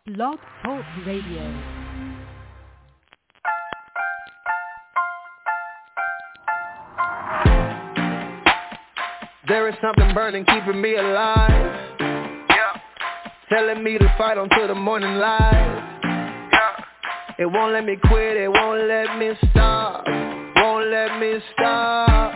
Blog Talk Radio. There is something burning, keeping me alive. Yeah. Telling me to fight until the morning light. Yeah. It won't let me quit, it won't let me stop. Won't let me stop.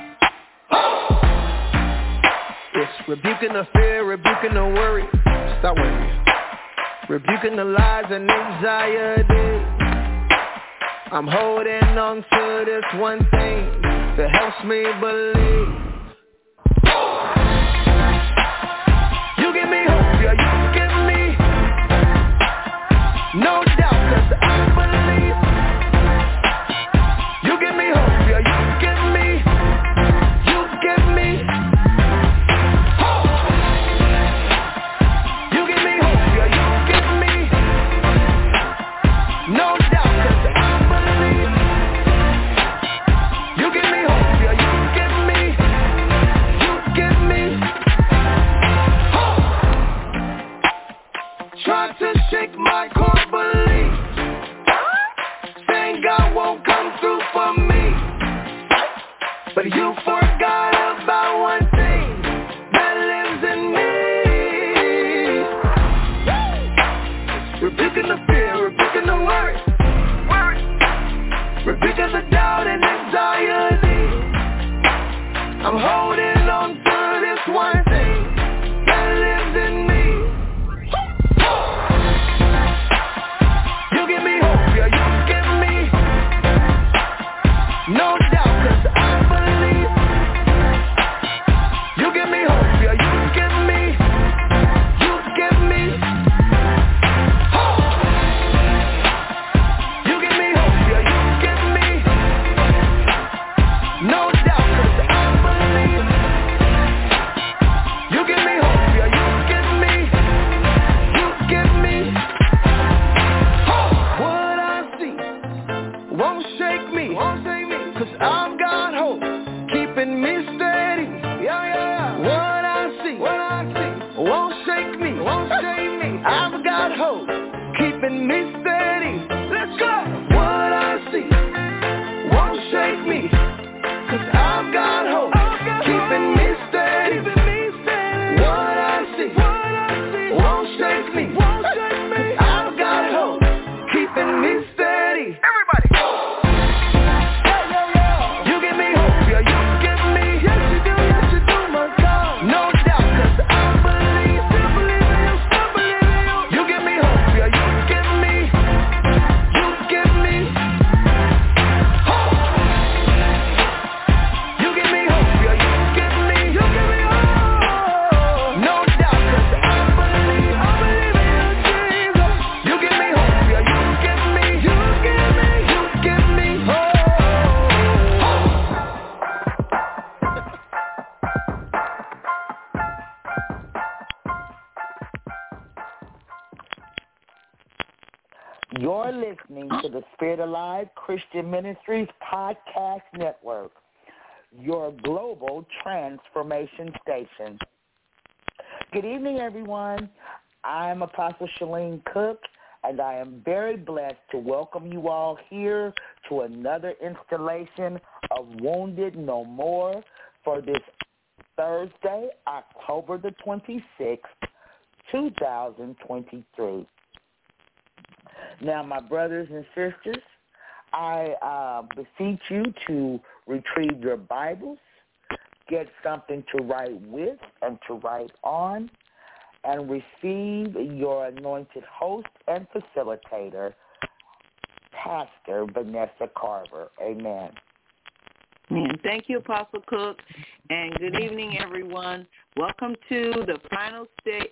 It's rebuking the fear, rebuking the worry. Stop worrying. Rebuking the lies and anxiety. I'm holding on to this one thing that helps me believe. You give me hope, yeah, you give me no doubt, 'cause I believe. You give me hope, yeah, you give me hope. You give me hope, yeah, you give me no doubt, 'cause I believe. You give me hope, yeah, you give me hope. Try to shake my core beliefs, saying God won't come through for me. But you forgot about one thing that lives in me. Rebuking the fear, rebuking the worry, rebuking the doubt and anxiety. I'm holding on to this one thing that lives in me. You give me hope, yeah, you give me no doubt, 'cause I believe. You give me hope, yeah, you give me hope. You give me hope, yeah, you give me no doubt, 'cause I believe. You give me hope, yeah, you give me hope. What I see won't shake me, 'cause I've got hope, keeping me steady. What I see won't shake me, I've got hope, keeping me steady. Let's go. What I see won't shake me, 'cause I've got hope, keeping me steady. What I see won't shake me, 'cause I've got hope, keeping me steady. Everybody. You give me hope, yeah, you give me. Yes you do, my God. No doubt, 'cause I believe. Still believe in you, still believe in you. You give me hope, yeah, you give me hope. You give me hope, yeah, you give me hope. No doubt, 'cause I believe in you, Jesus. You give me hope, yeah, you give me hope. You're listening to the Spirit Alive Christian Ministries Podcast Network, your global transformation station. Good evening, everyone. I'm Apostle Shalene Cook, and I am very blessed to welcome you all here to another installation of Wounded No More for this Thursday, October the 26th, 2023. Now, my brothers and sisters, I beseech you to retrieve your Bibles, get something to write with and to write on, and receive your anointed host and facilitator, Pastor Vanessa Carver. Amen. And thank you, Apostle Cook, and good evening, everyone. Welcome to the final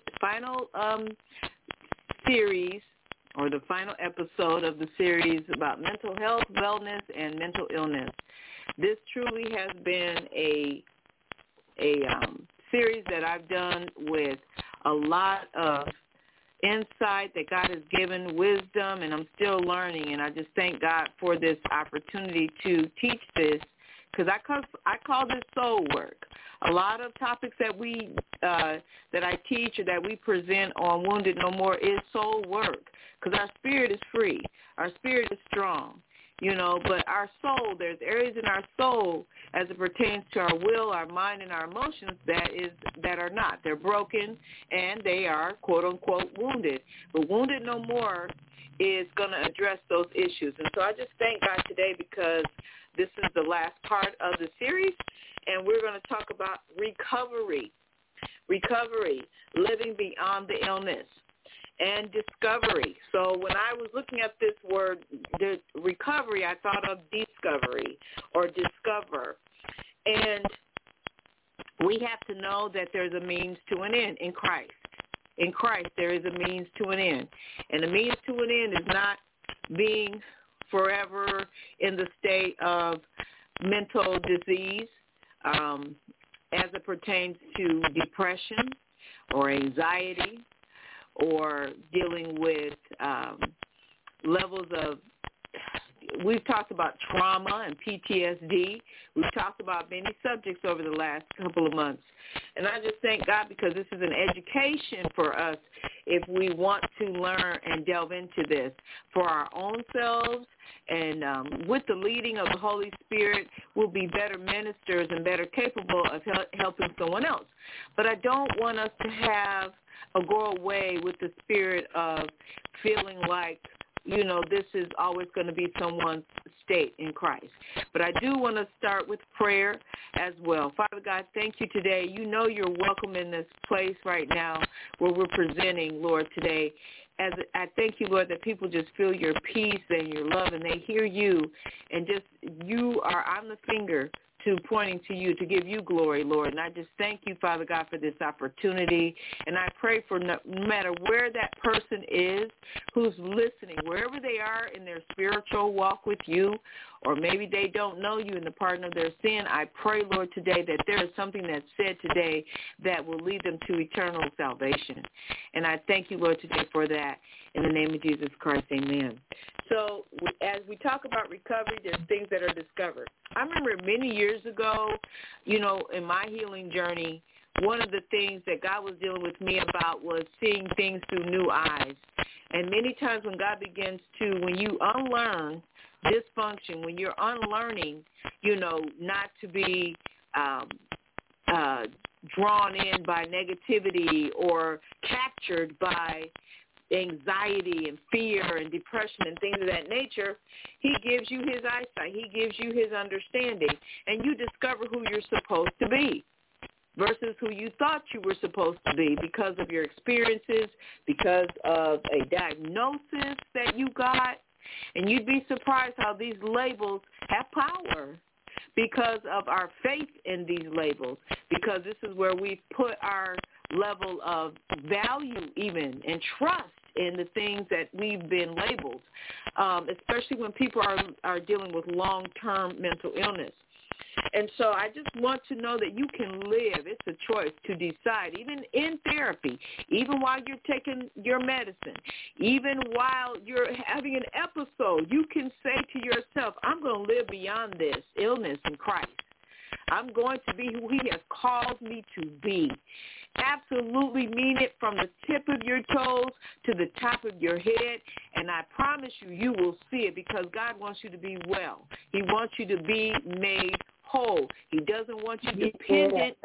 series, or the final episode of the series about mental health, wellness, and mental illness. This truly has been a series that I've done with a lot of insight that God has given, wisdom, and I'm still learning, and I just thank God for this opportunity to teach this because I call this soul work. A lot of topics that that I teach or that we present on Wounded No More is soul work, because our spirit is free. Our spirit is strong, but our soul, there's areas in our soul as it pertains to our will, our mind, and our emotions that are not. They're broken, and they are, quote-unquote, wounded. But Wounded No More is going to address those issues. And so I just thank God today because this is the last part of the series, and we're going to talk about recovery, living beyond the illness, and discovery. So when I was looking at this word, the recovery, I thought of discovery or discover. And we have to know that there's a means to an end in Christ. In Christ, there is a means to an end. And the means to an end is not being forever in the state of mental disease as it pertains to depression or anxiety or dealing with levels of, we've talked about trauma and PTSD. We've talked about many subjects over the last couple of months. And I just thank God because this is an education for us if we want to learn and delve into this for our own selves. And with the leading of the Holy Spirit, we'll be better ministers and better capable of helping someone else. But I don't want us to go away with the spirit of feeling like, this is always going to be someone's state in Christ. But I do want to start with prayer as well. Father God, thank you today. You're welcome in this place right now where we're presenting, Lord, today. As I thank you, Lord, that people just feel your peace and your love, and they hear you, and just you are on the finger to pointing to you to give you glory, Lord. And I just thank you, Father God, for this opportunity. And I pray for no matter where that person is who's listening, wherever they are in their spiritual walk with you, or maybe they don't know you in the pardon of their sin, I pray, Lord, today that there is something that's said today that will lead them to eternal salvation. And I thank you, Lord, today for that. In the name of Jesus Christ, amen. So as we talk about recovery, there's things that are discovered. I remember many years ago, in my healing journey, one of the things that God was dealing with me about was seeing things through new eyes. And many times when God begins to, when you unlearn dysfunction, when you're unlearning, not to be drawn in by negativity or captured by anxiety and fear and depression and things of that nature, he gives you his eyesight. He gives you his understanding, and you discover who you're supposed to be versus who you thought you were supposed to be because of your experiences, because of a diagnosis that you got. And you'd be surprised how these labels have power because of our faith in these labels, because this is where we put our level of value even and trust in the things that we've been labeled, especially when people are dealing with long-term mental illness. And so I just want to know that you can live. It's a choice to decide, even in therapy, even while you're taking your medicine, even while you're having an episode, you can say to yourself, I'm going to live beyond this illness in Christ. I'm going to be who he has called me to be. Absolutely mean it from the tip of your toes to the top of your head, and I promise you, you will see it because God wants you to be well. He wants you to be made whole. He doesn't want you dependent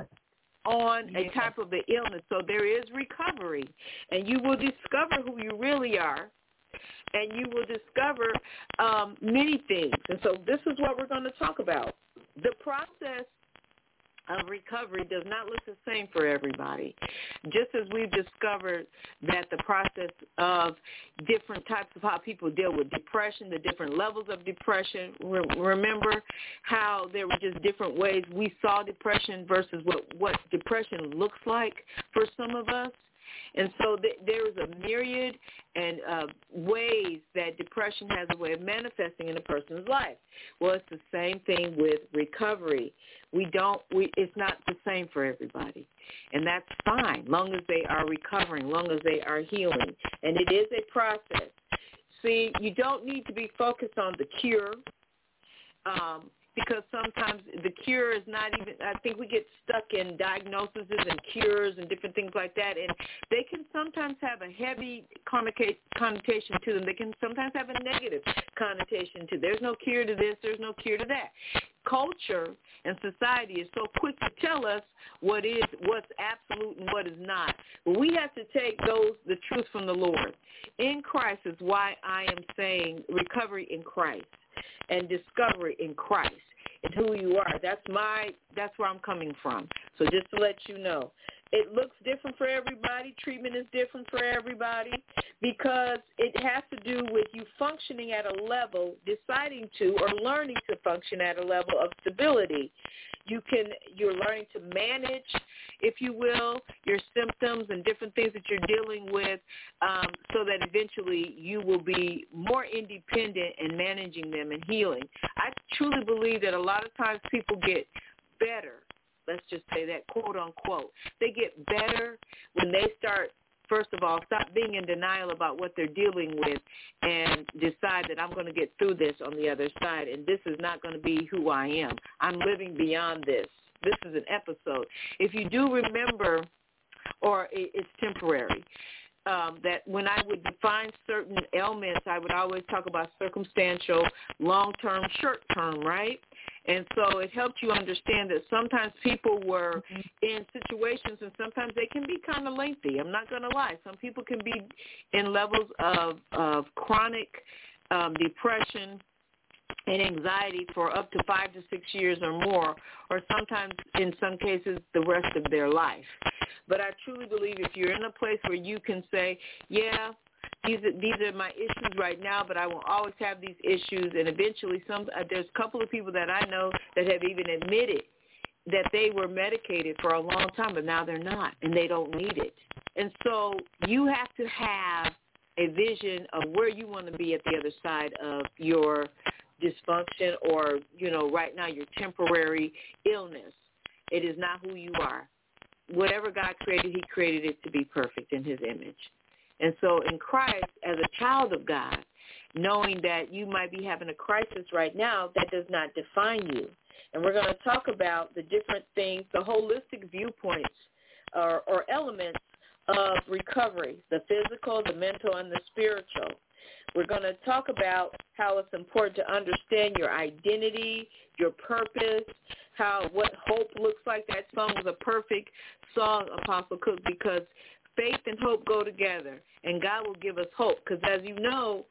on a type of the illness. So there is recovery, and you will discover who you really are, and you will discover many things. And so this is what we're going to talk about. The process of recovery does not look the same for everybody. Just as we've discovered that the process of different types of how people deal with depression, the different levels of depression, remember how there were just different ways we saw depression versus what depression looks like for some of us. And so there is a myriad and ways that depression has a way of manifesting in a person's life. Well, it's the same thing with recovery. It's not the same for everybody. And that's fine, long as they are recovering, long as they are healing. And it is a process. See, you don't need to be focused on the cure. because sometimes the cure is not even, I think we get stuck in diagnoses and cures and different things like that, and they can sometimes have a heavy connotation to them. They can sometimes have a negative connotation to, there's no cure to this, there's no cure to that. Culture and society is so quick to tell us what's absolute and what is not. But we have to take the truth from the Lord. In Christ is why I am saying recovery in Christ and discovery in Christ and who you are. That's where I'm coming from. So just to let you know, it looks different for everybody. Treatment is different for everybody because it has to do with you functioning at a level, deciding to or learning to function at a level of stability. You're learning to manage, if you will, your symptoms and different things that you're dealing with so that eventually you will be more independent in managing them and healing. I truly believe that a lot of times people get better. Let's just say that, quote, unquote. They get better when they start, first of all, stop being in denial about what they're dealing with and decide that I'm going to get through this on the other side, and this is not going to be who I am. I'm living beyond this. This is an episode. If you do remember, or it's temporary, that when I would define certain ailments, I would always talk about circumstantial, long-term, short-term, right? And so it helped you understand that sometimes people were in situations and sometimes they can be kind of lengthy. I'm not going to lie. Some people can be in levels of chronic depression and anxiety for up to 5 to 6 years or more, or sometimes in some cases the rest of their life. But I truly believe if you're in a place where you can say, yeah, these are my issues right now, but I will always have these issues, and eventually there's a couple of people that I know that have even admitted that they were medicated for a long time, but now they're not, and they don't need it. And so you have to have a vision of where you want to be at the other side of your dysfunction or, right now your temporary illness. It is not who you are. Whatever God created, he created it to be perfect in his image. And so in Christ, as a child of God, knowing that you might be having a crisis right now, that does not define you. And we're going to talk about the different things, the holistic viewpoints or elements of recovery, the physical, the mental, and the spiritual. We're going to talk about how it's important to understand your identity, your purpose, what hope looks like. That song was a perfect song, Apostle Cook, because faith and hope go together, and God will give us hope. Because as you know,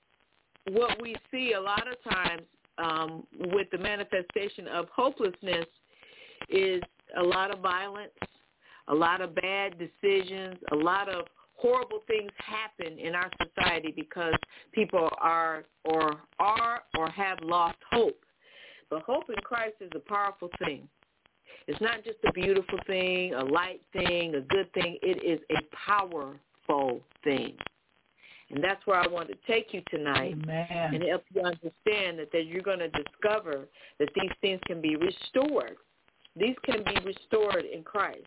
what we see a lot of times with the manifestation of hopelessness is a lot of violence, a lot of bad decisions, a lot of horrible things happen in our society because people are or have lost hope. But hope in Christ is a powerful thing. It's not just a beautiful thing, a light thing, a good thing. It is a powerful thing. And that's where I want to take you tonight. Amen. And help you understand that you're going to discover that these things can be restored. These can be restored in Christ.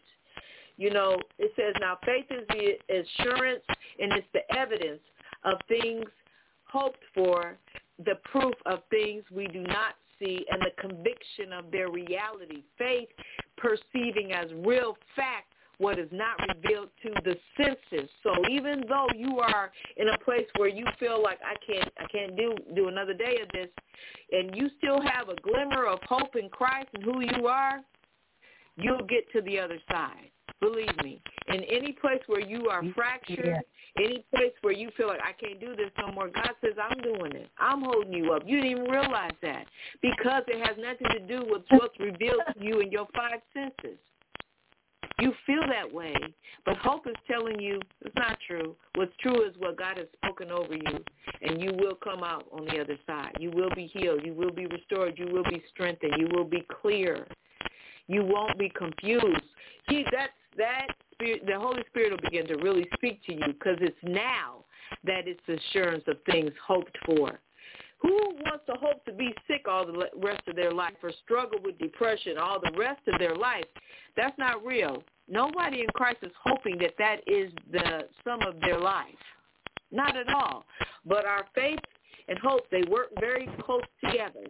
It says, now faith is the assurance and it's the evidence of things hoped for, the proof of things we do not see, and the conviction of their reality. Faith perceiving as real fact what is not revealed to the senses. So even though you are in a place where you feel like I can't do another day of this, and you still have a glimmer of hope in Christ and who you are, you'll get to the other side. Believe me. In any place where you are fractured, any place where you feel like I can't do this no more, God says, I'm doing it. I'm holding you up. You didn't even realize that because it has nothing to do with what's revealed to you in your 5 senses. You feel that way, but hope is telling you it's not true. What's true is what God has spoken over you, and you will come out on the other side. You will be healed. You will be restored. You will be strengthened. You will be clear. You won't be confused. That Spirit, the Holy Spirit will begin to really speak to you because it's now that it's assurance of things hoped for. Who wants to hope to be sick all the rest of their life or struggle with depression all the rest of their life? That's not real. Nobody in Christ is hoping that is the sum of their life. Not at all. But our faith and hope, they work very close together.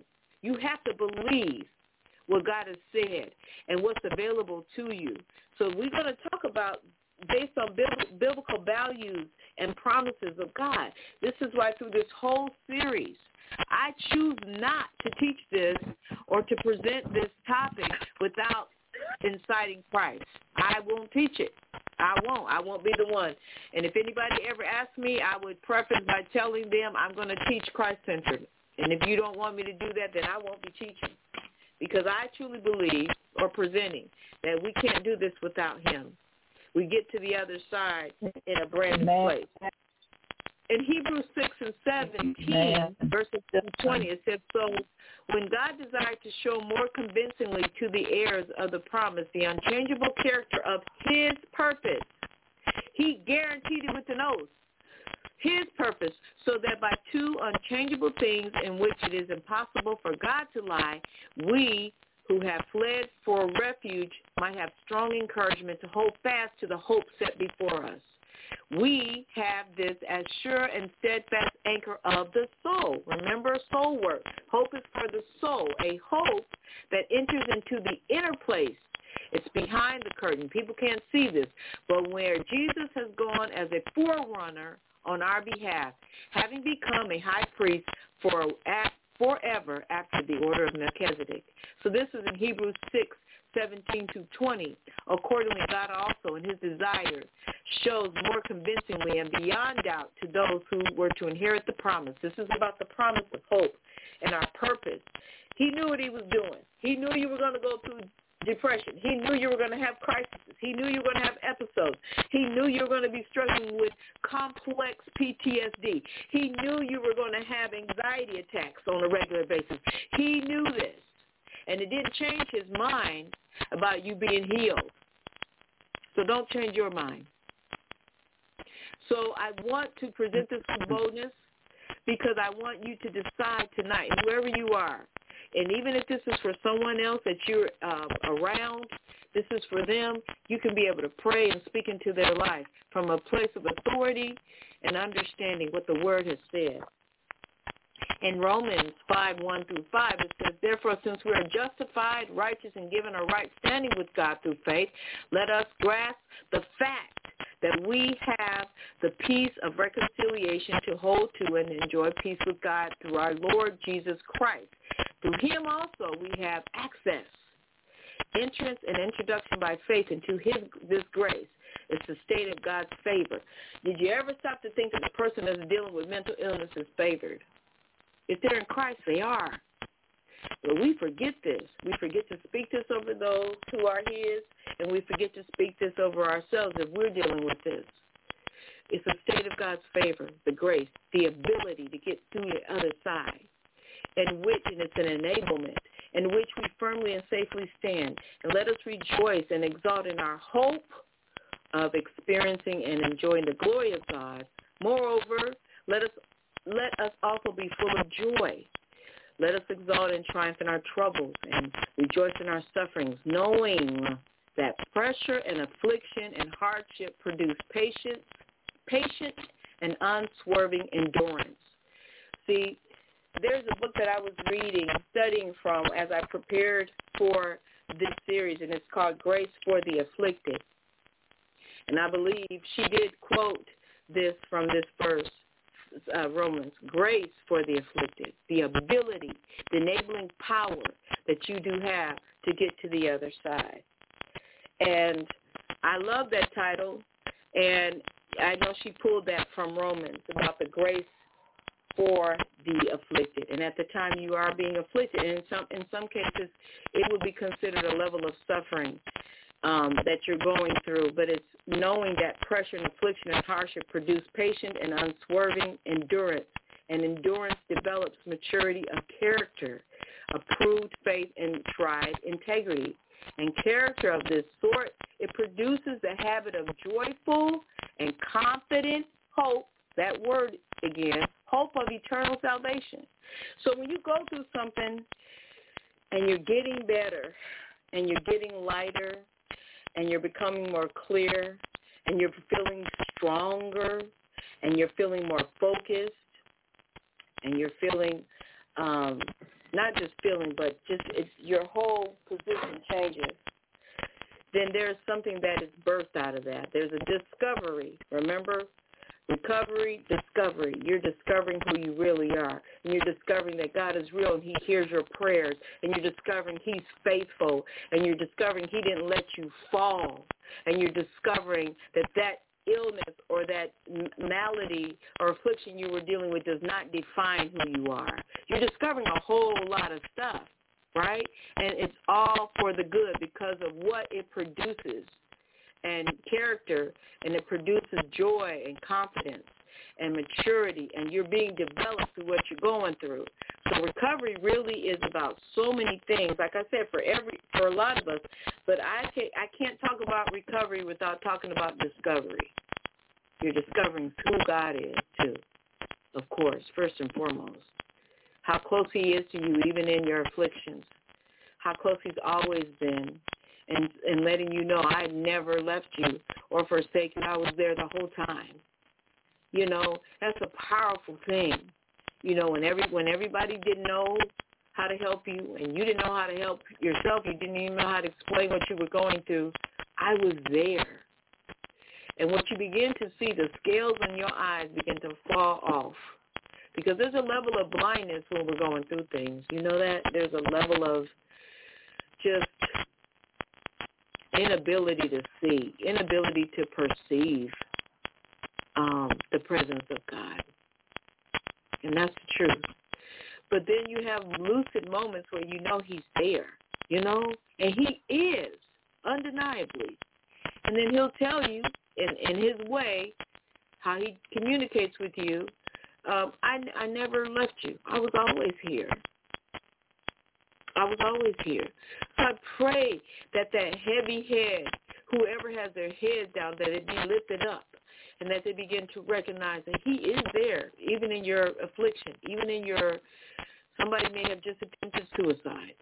You have to believe what God has said and what's available to you. So we're going to talk about based on biblical values and promises of God. This is why through this whole series, I choose not to teach this or to present this topic without inciting Christ. I won't teach it. I won't be the one. And if anybody ever asks me, I would preface by telling them I'm going to teach Christ-centered. And if you don't want me to do that, then I won't be teaching. Because I truly believe, or presenting, that we can't do this without him. We get to the other side in a brand new place. In Hebrews 6 and 17, verses 20, it says, so when God desired to show more convincingly to the heirs of the promise the unchangeable character of his purpose, he guaranteed it with an oath, his purpose, so that by two unchangeable things in which it is impossible for God to lie, we who have fled for refuge might have strong encouragement to hold fast to the hope set before us. We have this as sure and steadfast anchor of the soul. Remember, soul work. Hope is for the soul, a hope that enters into the inner place. It's behind the curtain. People can't see this. But where Jesus has gone as a forerunner on our behalf, having become a high priest forever after the order of Melchizedek. So this is in Hebrews 6:17-20. Accordingly, God also, in his desire, shows more convincingly and beyond doubt to those who were to inherit the promise. This is about the promise of hope and our purpose. He knew what he was doing. He knew you were going to go through depression. He knew you were going to have crises. He knew you were going to have episodes. He knew you were going to be struggling with complex PTSD. He knew you were going to have anxiety attacks on a regular basis. He knew this. And it didn't change his mind about you being healed. So don't change your mind. So I want to present this with boldness because I want you to decide tonight, whoever you are, and even if this is for someone else that you're around, this is for them, you can be able to pray and speak into their life from a place of authority and understanding what the Word has said. In Romans 5:1-5, it says, therefore, since we are justified, righteous, and given a right standing with God through faith, let us grasp the fact that we have the peace of reconciliation to hold to and enjoy peace with God through our Lord Jesus Christ. Through him also we have access, entrance, and introduction by faith into this grace. It's the state of God's favor. Did you ever stop to think that the person that's dealing with mental illness is favored? If they're in Christ, they are. But we forget this. We forget to speak this over those who are his, and we forget to speak this over ourselves if we're dealing with this. It's a state of God's favor, the grace, the ability to get through the other side, and it's an enablement, in which we firmly and safely stand. And let us rejoice and exalt in our hope of experiencing and enjoying the glory of God. Moreover, let us also be full of joy. Let us exalt and triumph in our troubles and rejoice in our sufferings, knowing that pressure and affliction and hardship produce patience and unswerving endurance. See, there's a book that I was studying from as I prepared for this series, and it's called Grace for the Afflicted. And I believe she did quote this from this verse. Romans, grace for the afflicted, the ability, the enabling power that you do have to get to the other side. And I love that title, and I know she pulled that from Romans about the grace for the afflicted. And at the time you are being afflicted, and in some cases it would be considered a level of suffering that you're going through, but it's knowing that pressure and affliction and hardship produce patient and unswerving endurance, and endurance develops maturity of character, approved faith, and tried integrity. And character of this sort, it produces a habit of joyful and confident hope, that word again, hope of eternal salvation. So when you go through something and you're getting better and you're getting lighter, and you're becoming more clear, and you're feeling stronger, and you're feeling more focused, and you're feeling not just feeling, but just your whole position changes, then there's something that is birthed out of that. There's a discovery. Remember? Recovery, discovery. You're discovering who you really are. And you're discovering that God is real and he hears your prayers. And you're discovering he's faithful. And you're discovering he didn't let you fall. And you're discovering that illness or that malady or affliction you were dealing with does not define who you are. You're discovering a whole lot of stuff, right? And it's all for the good because of what it produces. And character, and it produces joy and confidence and maturity, and you're being developed through what you're going through. So recovery really is about so many things, like I said, for a lot of us, but I can't talk about recovery without talking about discovery. You're discovering who God is, too, of course, first and foremost. How close he is to you, even in your afflictions. How close he's always been. And letting you know I never left you or forsaken you. I was there the whole time. You know, that's a powerful thing. You know, when everybody didn't know how to help you and you didn't know how to help yourself, you didn't even know how to explain what you were going through, I was there. And what you begin to see, the scales in your eyes begin to fall off. Because there's a level of blindness when we're going through things. You know that? There's a level of just inability to see, inability to perceive the presence of God. And that's the truth. But then you have lucid moments where you know he's there, you know, and he is, undeniably. And then he'll tell you in his way how he communicates with you, I never left you. I was always here. I was always here. So I pray that heavy head, whoever has their head down, that it be lifted up and that they begin to recognize that he is there, even in your affliction, even in somebody may have just attempted suicide,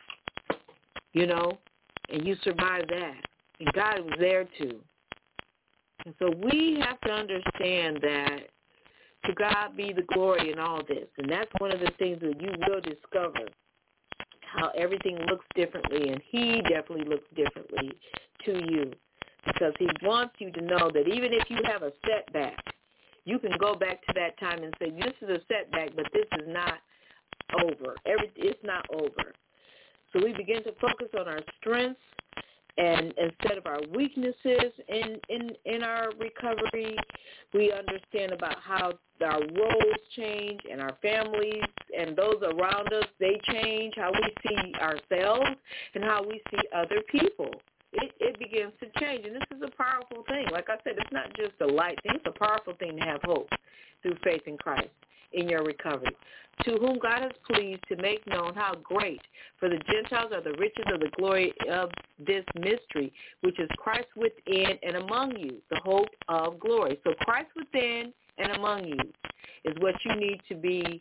you know, and you survived that. And God was there too. And so we have to understand that to God be the glory in all this. And that's one of the things that you will discover, how everything looks differently, and he definitely looks differently to you because he wants you to know that even if you have a setback, you can go back to that time and say, this is a setback, but this is not over. It's not over. So we begin to focus on our strengths and instead of our weaknesses in our recovery. We understand about how our roles change and our families and those around us, they change, how we see ourselves and how we see other people. It begins to change, and this is a powerful thing. Like I said, it's not just a light thing. It's a powerful thing to have hope through faith in Christ in your recovery, to whom God is pleased to make known how great for the Gentiles are the riches of the glory of this mystery, which is Christ within and among you, the hope of glory. So Christ within and among you is what you need to be,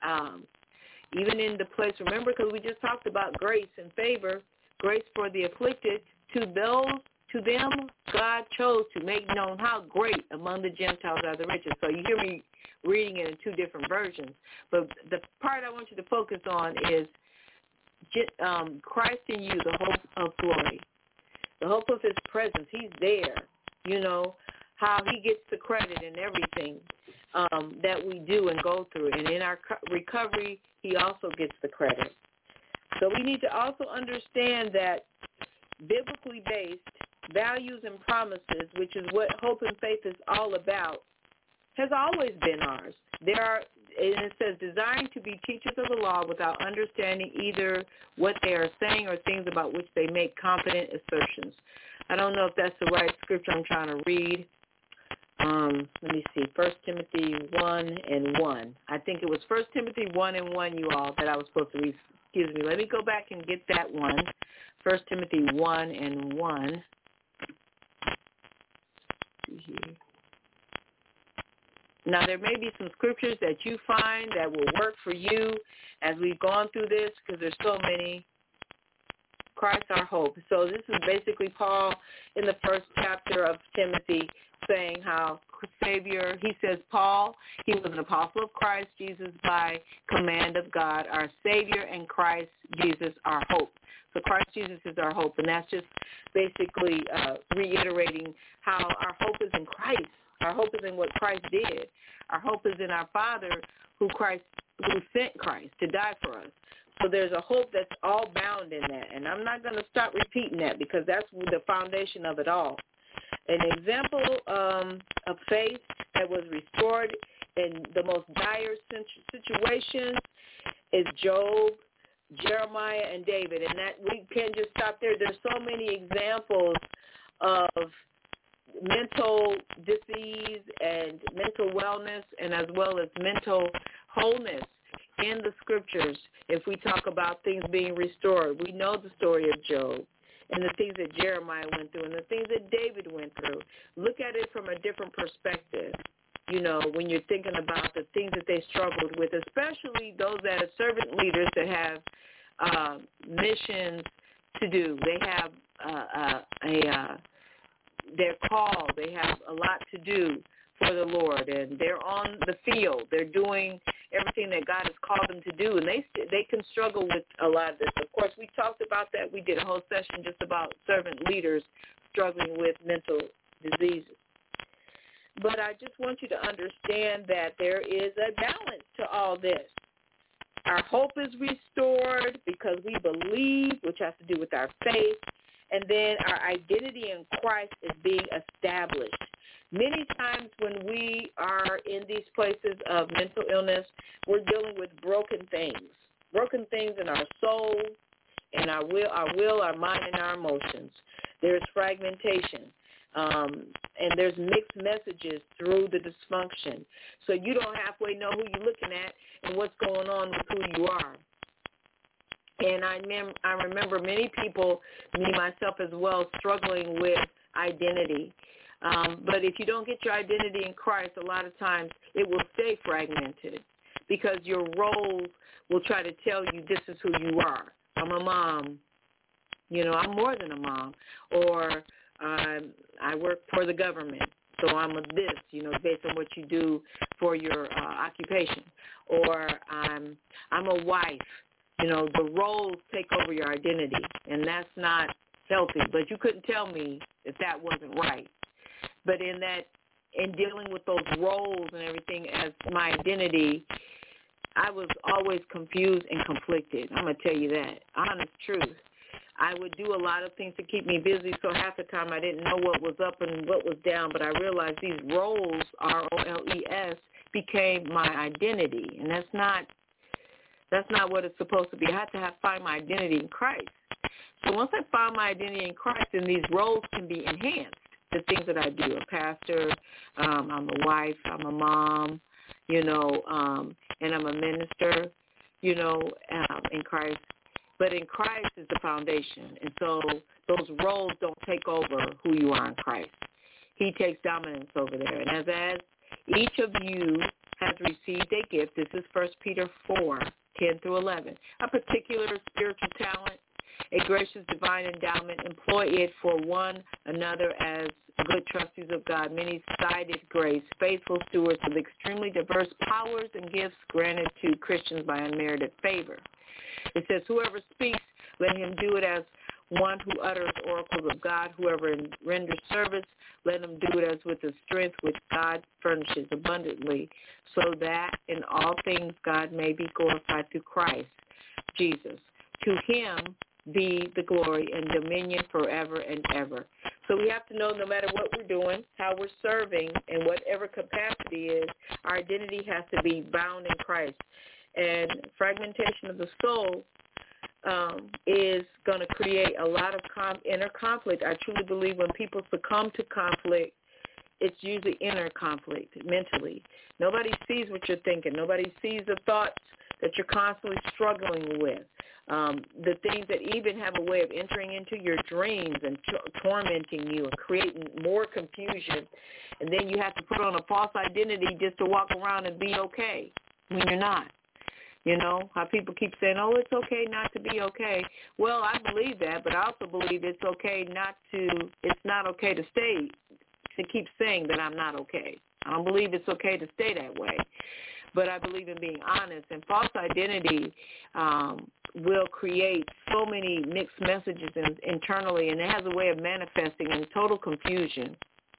even in the place. Remember, because we just talked about grace and favor, grace for the afflicted. To them, God chose to make known how great among the Gentiles are the riches. So you hear me reading it in two different versions. But the part I want you to focus on is Christ in you, the hope of glory, the hope of his presence. He's there, you know, how he gets the credit in everything that we do and go through. And in our recovery, he also gets the credit. So we need to also understand that biblically based values and promises, which is what hope and faith is all about, has always been ours. And it says, desiring to be teachers of the law without understanding either what they are saying or things about which they make confident assertions. I don't know if that's the right scripture I'm trying to read. Let me see, 1 Timothy 1:1. I think it was 1 Timothy 1:1, you all, that I was supposed to read. Excuse me. Let me go back and get that one. 1 Timothy 1:1. Now, there may be some scriptures that you find that will work for you as we've gone through this, because there's so many. Christ our hope. So this is basically Paul in the first chapter of Timothy saying how Savior. He says, Paul, he was an apostle of Christ Jesus by command of God, our Savior, and Christ Jesus, our hope. So Christ Jesus is our hope, and that's just basically reiterating how our hope is in Christ. Our hope is in what Christ did. Our hope is in our Father who sent Christ to die for us. So there's a hope that's all bound in that, and I'm not going to stop repeating that because that's the foundation of it all. An example of faith that was restored in the most dire situations is Job, Jeremiah, and David, and that we can't just stop there. There's so many examples of mental disease and mental wellness and as well as mental wholeness in the scriptures. If we talk about things being restored, we know the story of Job and the things that Jeremiah went through and the things that David went through. Look at it from a different perspective, you know, when you're thinking about the things that they struggled with, especially those that are servant leaders that have missions to do. They have they're called. They have a lot to do for the Lord, and they're on the field. They're doing everything that God has called them to do, and they can struggle with a lot of this. Of course, we talked about that. We did a whole session just about servant leaders struggling with mental diseases. But I just want you to understand that there is a balance to all this. Our hope is restored because we believe, which has to do with our faith, and then our identity in Christ is being established. Many times when we are in these places of mental illness, we're dealing with broken things in our soul, and our will, our mind, and our emotions. There's fragmentation, and there's mixed messages through the dysfunction. So you don't halfway know who you're looking at and what's going on with who you are. And I remember many people, me myself as well, struggling with identity. But if you don't get your identity in Christ, a lot of times it will stay fragmented because your roles will try to tell you this is who you are. I'm a mom. You know, I'm more than a mom. Or I work for the government, so I'm a this, you know, based on what you do for your occupation. Or I'm a wife. You know, the roles take over your identity, and that's not healthy. But you couldn't tell me if that wasn't right. But in dealing with those roles and everything as my identity, I was always confused and conflicted. I'm going to tell you that. Honest truth. I would do a lot of things to keep me busy, so half the time I didn't know what was up and what was down, but I realized these roles, R-O-L-E-S, became my identity, and that's not what it's supposed to be. I had to find my identity in Christ. So once I found my identity in Christ, then these roles can be enhanced. The things that I do, a pastor, I'm a wife, I'm a mom, you know, and I'm a minister, you know, in Christ. But in Christ is the foundation. And so those roles don't take over who you are in Christ. He takes dominance over there. And as each of you has received a gift, this is 1 Peter 4:10 through 11, a particular spiritual talent, a gracious divine endowment, employ it for one another as good trustees of God, many-sided grace, faithful stewards of extremely diverse powers and gifts granted to Christians by unmerited favor. It says, whoever speaks, let him do it as one who utters oracles of God. Whoever renders service, let him do it as with the strength which God furnishes abundantly, so that in all things God may be glorified through Christ Jesus. To him be the glory and dominion forever and ever. So we have to know no matter what we're doing, how we're serving, in whatever capacity is, our identity has to be bound in Christ. And fragmentation of the soul is going to create a lot of inner conflict. I truly believe when people succumb to conflict, it's usually inner conflict mentally. Nobody sees what you're thinking. Nobody sees the thoughts that you're constantly struggling with. The things that even have a way of entering into your dreams and tormenting you and creating more confusion. And then you have to put on a false identity just to walk around and be okay when you're not. You know, how people keep saying, oh, it's okay not to be okay. Well, I believe that, but I also believe it's not okay to keep saying that I'm not okay. I don't believe it's okay to stay that way. But I believe in being honest. And false identity will create so many mixed messages internally, and it has a way of manifesting in total confusion.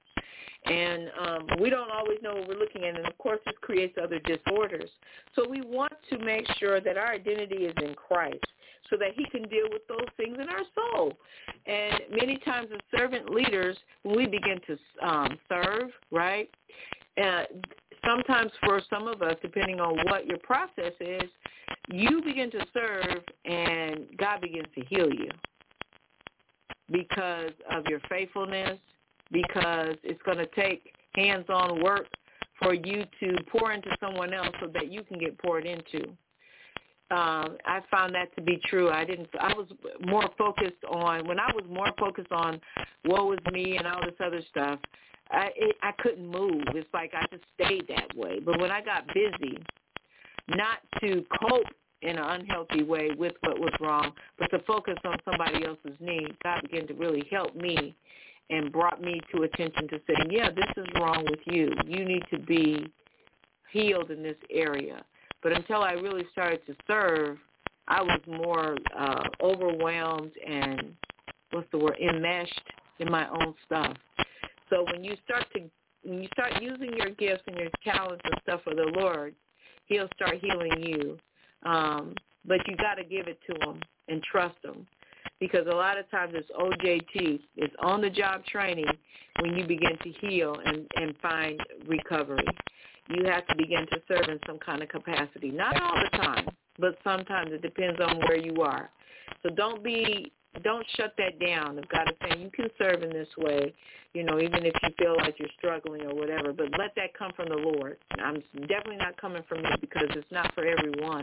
And we don't always know what we're looking at, and, of course, this creates other disorders. So we want to make sure that our identity is in Christ so that he can deal with those things in our soul. And many times as servant leaders, when we begin to serve, right, sometimes for some of us, depending on what your process is, you begin to serve and God begins to heal you because of your faithfulness, because it's going to take hands-on work for you to pour into someone else so that you can get poured into. I found that to be true. I was more focused on, when I was more focused on woe is me and all this other stuff, I couldn't move. It's like I just stayed that way. But when I got busy, not to cope in an unhealthy way with what was wrong, but to focus on somebody else's needs, God began to really help me and brought me to attention to saying, yeah, this is wrong with you. You need to be healed in this area. But until I really started to serve, I was more overwhelmed and, enmeshed in my own stuff. So when you start using your gifts and your talents and stuff for the Lord, he'll start healing you. But you got to give it to him and trust him, because a lot of times it's OJT, it's on-the-job training when you begin to heal and find recovery. You have to begin to serve in some kind of capacity. Not all the time, but sometimes. It depends on where you are. So don't shut that down. If God is saying you can serve in this way, even if you feel like you're struggling or whatever, but let that come from the Lord. I'm definitely not coming from you, because it's not for everyone.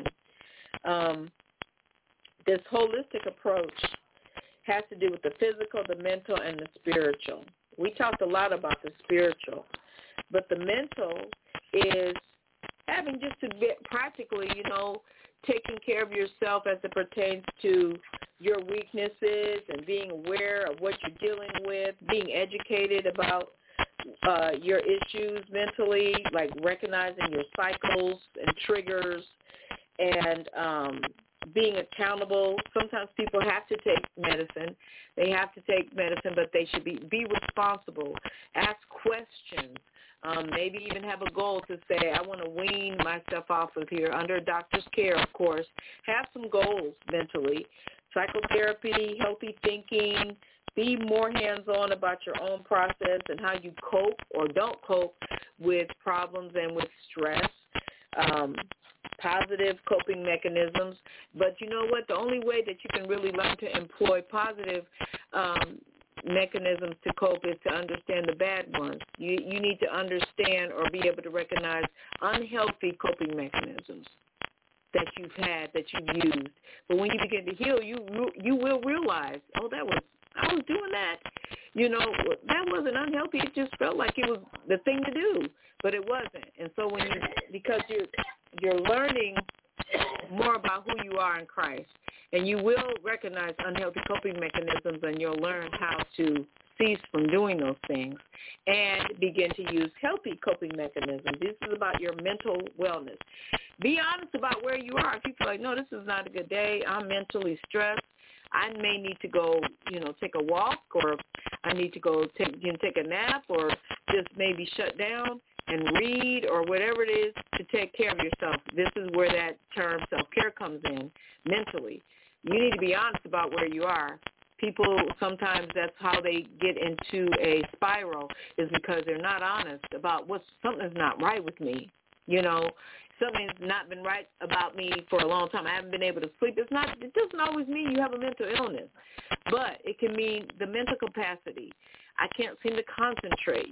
This holistic approach has to do with the physical, the mental, and the spiritual. We talked a lot about the spiritual, but the mental is having just to be practically, taking care of yourself as it pertains to your weaknesses and being aware of what you're dealing with, being educated about your issues mentally, like recognizing your cycles and triggers, and being accountable. Sometimes people have to take medicine. They have to take medicine, but they should be responsible. Ask questions. Maybe even have a goal to say, I want to wean myself off of here under a doctor's care, of course. Have some goals mentally. Psychotherapy, healthy thinking. Be more hands-on about your own process and how you cope or don't cope with problems and with stress. Positive coping mechanisms. But you know what? The only way that you can really learn to employ positive mechanisms to cope is to understand the bad ones. You need to understand or be able to recognize unhealthy coping mechanisms that you've had, that you've used. But when you begin to heal, you will realize, I was doing that. That wasn't unhealthy. It just felt like it was the thing to do, but it wasn't. And so because you're learning more about who you are in Christ, and you will recognize unhealthy coping mechanisms, and you'll learn how to cease from doing those things and begin to use healthy coping mechanisms. This is about your mental wellness. Be honest about where you are. If you feel like, no, this is not a good day, I'm mentally stressed, I may need to go, take a walk, or I need to go take a nap, or just maybe shut down and read, or whatever it is to take care of yourself. This is where that term self-care comes in mentally. You need to be honest about where you are. People, sometimes that's how they get into a spiral, is because they're not honest about something's not right with me. Something's not been right about me for a long time. I haven't been able to sleep. It doesn't always mean you have a mental illness, but it can mean the mental capacity. I can't seem to concentrate,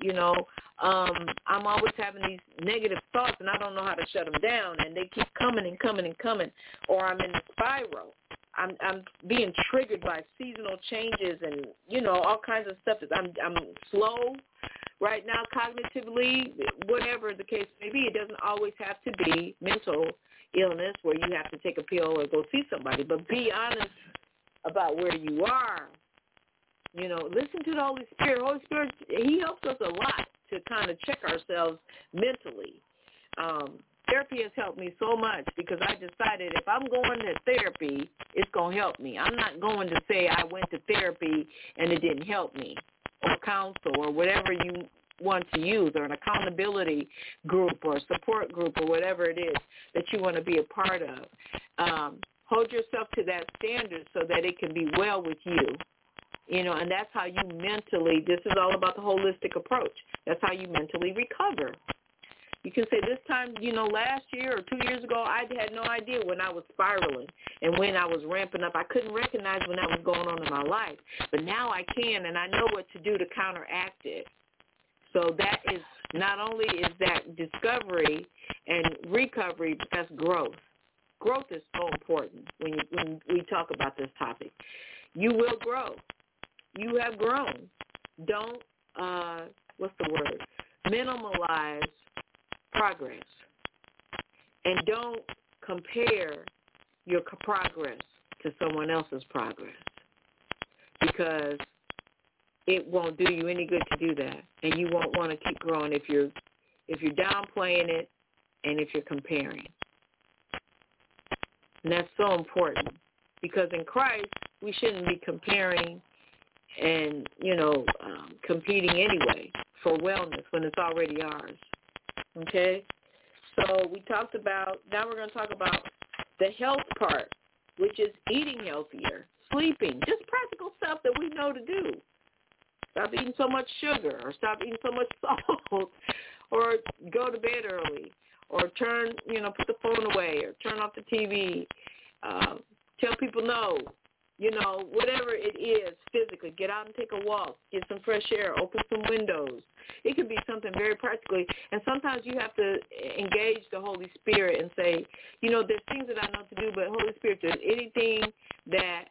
I'm always having these negative thoughts, and I don't know how to shut them down, and they keep coming and coming and coming, or I'm in a spiral. I'm being triggered by seasonal changes and, all kinds of stuff. I'm slow right now cognitively, whatever the case may be. It doesn't always have to be mental illness where you have to take a pill or go see somebody, but be honest about where you are. Listen to the Holy Spirit. Holy Spirit, he helps us a lot to kind of check ourselves mentally. Therapy has helped me so much because I decided if I'm going to therapy, it's going to help me. I'm not going to say I went to therapy and it didn't help me, or counsel, or whatever you want to use, or an accountability group or support group or whatever it is that you want to be a part of. Hold yourself to that standard so that it can be well with you. And that's how you mentally, this is all about the holistic approach. That's how you mentally recover. You can say this time, last year or 2 years ago, I had no idea when I was spiraling and when I was ramping up. I couldn't recognize when that was going on in my life. But now I can, and I know what to do to counteract it. So that is, not only is that discovery and recovery, but that's growth. Growth is so important when we talk about this topic. You will grow. You have grown. Don't, minimalize progress. And don't compare your progress to someone else's progress, because it won't do you any good to do that, and you won't want to keep growing if you're downplaying it and if you're comparing. And that's so important, because in Christ we shouldn't be comparing and competing anyway for wellness when it's already ours. Okay? So we talked about, now we're going to talk about the health part, which is eating healthier, sleeping, just practical stuff that we know to do. Stop eating so much sugar, or stop eating so much salt, or go to bed early, or put the phone away, or turn off the TV. Tell people no, whatever it is physically. Get out and take a walk, get some fresh air, open some windows. It could be something very practically. And sometimes you have to engage the Holy Spirit and say, there's things that I know to do, but Holy Spirit, there's anything that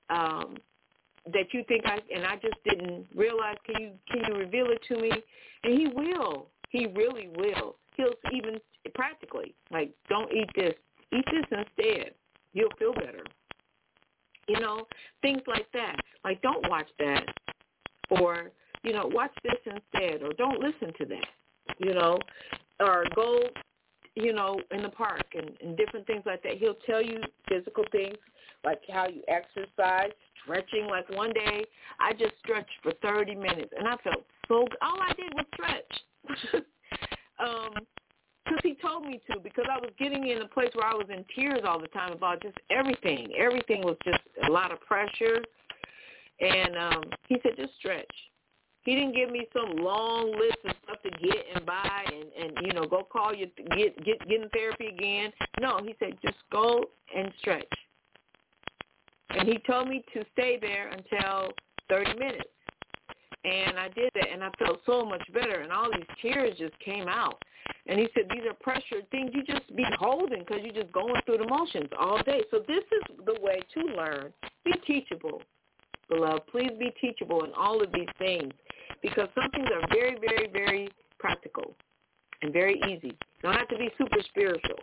you think I just didn't realize, can you reveal it to me? And he will. He really will. He'll even practically, like, don't eat this. Eat this instead. You'll feel better. Things like that. Like, don't watch that. Or, watch this instead. Or don't listen to that. Or go, in the park and different things like that. He'll tell you physical things, like how you exercise, stretching. Like one day, I just stretched for 30 minutes, and I felt so good. All I did was stretch. Because he told me to, because I was getting in a place where I was in tears all the time about just everything. Everything was just a lot of pressure. And he said, just stretch. He didn't give me some long list of stuff to get and buy and go call you, get in therapy again. No, he said, just go and stretch. And he told me to stay there until 30 minutes. And I did that, and I felt so much better, and all these tears just came out. And he said, these are pressured things you just be holding because you're just going through the motions all day. So this is the way to learn. Be teachable, beloved. Please be teachable in all of these things, because some things are very, very, very practical and very easy. You don't have to be super spiritual.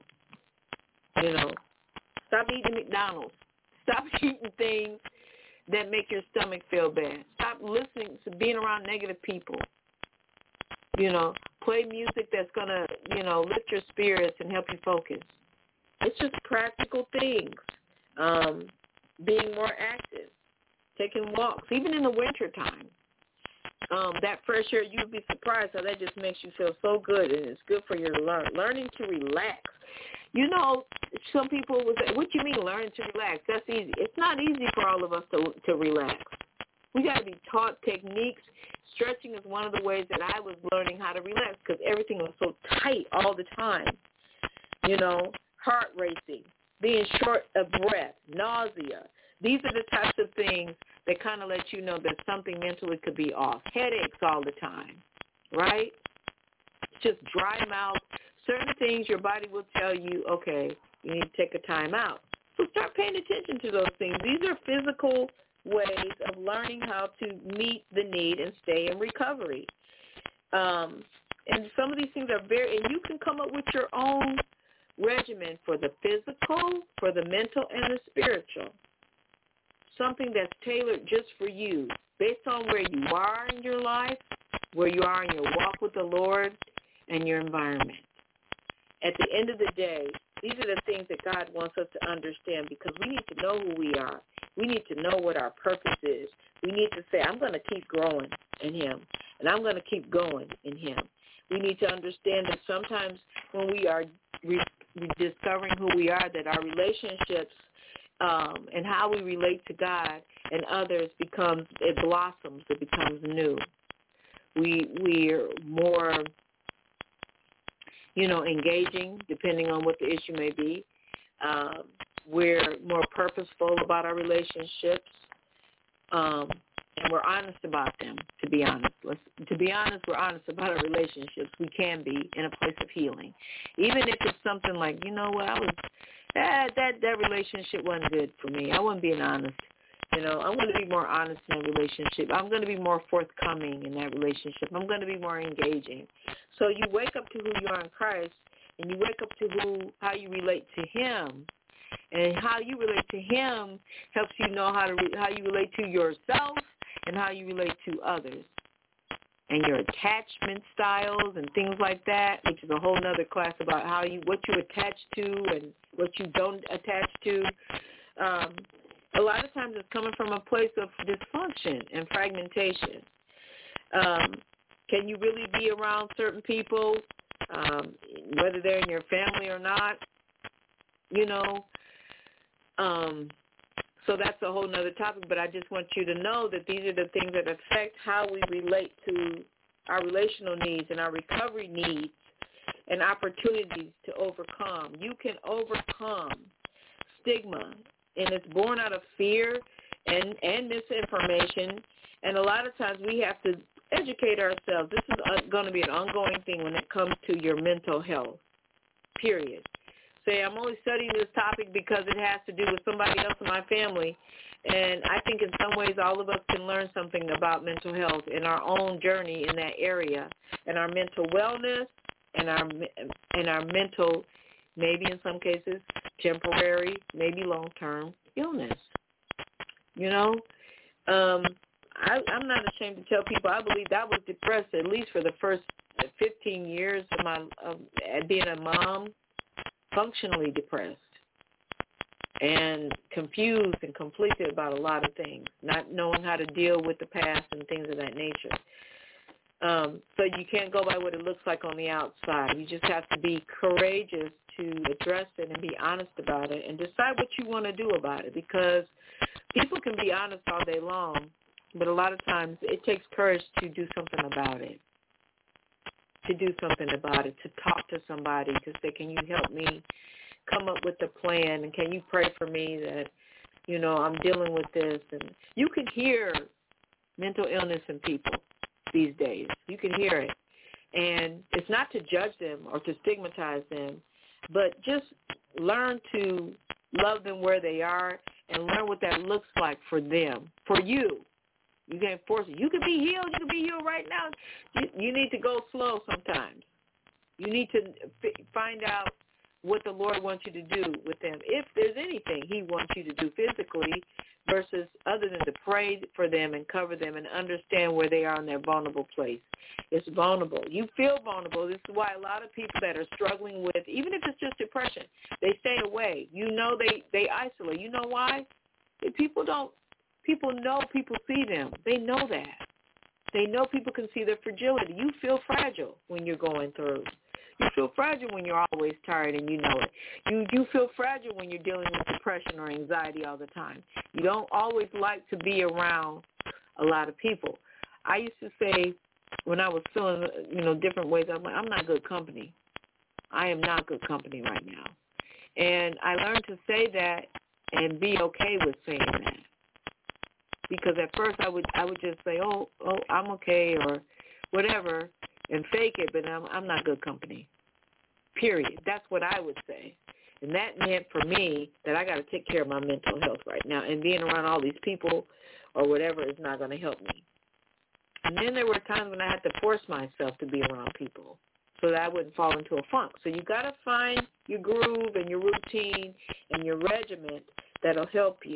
Stop eating McDonald's. Stop eating things that make your stomach feel bad. Stop listening to being around negative people. Play music that's going to, lift your spirits and help you focus. It's just practical things. Being more active, taking walks, even in the wintertime. That fresh air, you'd be surprised how that just makes you feel so good, and it's good for your learning to relax. Some people would say, what do you mean learning to relax? That's easy. It's not easy for all of us to relax. We got to be taught techniques. Stretching is one of the ways that I was learning how to relax, because everything was so tight all the time. Heart racing, being short of breath, nausea. These are the types of things that kind of let you know that something mentally could be off. Headaches all the time, right? Just dry mouth. Certain things your body will tell you, okay, you need to take a time out. So start paying attention to those things. These are physical ways of learning how to meet the need and stay in recovery. And some of these things are and you can come up with your own regimen for the physical, for the mental, and the spiritual. something that's tailored just for you based on where you are in your life, where you are in your walk with the Lord, and your environment. At the end of the day, these are the things that God wants us to understand, because we need to know who we are. We need to know what our purpose is. We need to say, I'm going to keep growing in him, and I'm going to keep going in him. We need to understand that sometimes when we are discovering who we are, that our relationships and how we relate to God and others it blossoms, it becomes new. We're more, engaging, depending on what the issue may be. We're more purposeful about our relationships, and we're honest about them, to be honest. We're honest about our relationships. We can be in a place of healing. Even if it's something like, that relationship wasn't good for me. I wasn't being honest. I want to be more honest in that relationship. I'm going to be more forthcoming in that relationship. I'm going to be more engaging. So you wake up to who you are in Christ, and you wake up to how you relate to him. And how you relate to him helps you know how you relate to yourself and how you relate to others. And your attachment styles and things like that, which is a whole other class about what you attach to and what you don't attach to. A lot of times it's coming from a place of dysfunction and fragmentation. Can you really be around certain people, whether they're in your family or not? So that's a whole nother topic, but I just want you to know that these are the things that affect how we relate to our relational needs and our recovery needs and opportunities to overcome. You can overcome stigma, and it's born out of fear and misinformation, and a lot of times we have to educate ourselves. This is going to be an ongoing thing when it comes to your mental health, period. Say, I'm only studying this topic because it has to do with somebody else in my family, and I think in some ways all of us can learn something about mental health in our own journey in that area, and our mental wellness, and our mental, maybe in some cases, temporary, maybe long-term illness. I'm not ashamed to tell people I believe I was depressed at least for the first 15 years of being a mom, functionally depressed and confused and conflicted about a lot of things, not knowing how to deal with the past and things of that nature. So you can't go by what it looks like on the outside. You just have to be courageous to address it and be honest about it and decide what you want to do about it, because people can be honest all day long, but a lot of times it takes courage to do something about it. To talk to somebody, to say, can you help me come up with a plan, and can you pray for me that, I'm dealing with this. And you can hear mental illness in people these days. You can hear it. And it's not to judge them or to stigmatize them, but just learn to love them where they are and learn what that looks like for them, for you. You can't force it. You can be healed. You can be healed right now. You need to go slow sometimes. You need to find out what the Lord wants you to do with them, if there's anything he wants you to do physically, versus other than to pray for them and cover them and understand where they are in their vulnerable place. It's vulnerable. You feel vulnerable. This is why a lot of people that are struggling with, even if it's just depression, they stay away. They isolate. You know why? People know people see them. They know that. They know people can see their fragility. You feel fragile when you're going through. You feel fragile when you're always tired and you know it. You feel fragile when you're dealing with depression or anxiety all the time. You don't always like to be around a lot of people. I used to say when I was feeling, different ways, I'm like, I'm not good company. I am not good company right now. And I learned to say that and be okay with saying that. Because at first I would just say, oh, I'm okay or whatever, and fake it, but I'm not good company, period. That's what I would say. And that meant for me that I got to take care of my mental health right now, and being around all these people or whatever is not going to help me. And then there were times when I had to force myself to be around people so that I wouldn't fall into a funk. So you got to find your groove and your routine and your regiment that'll help you.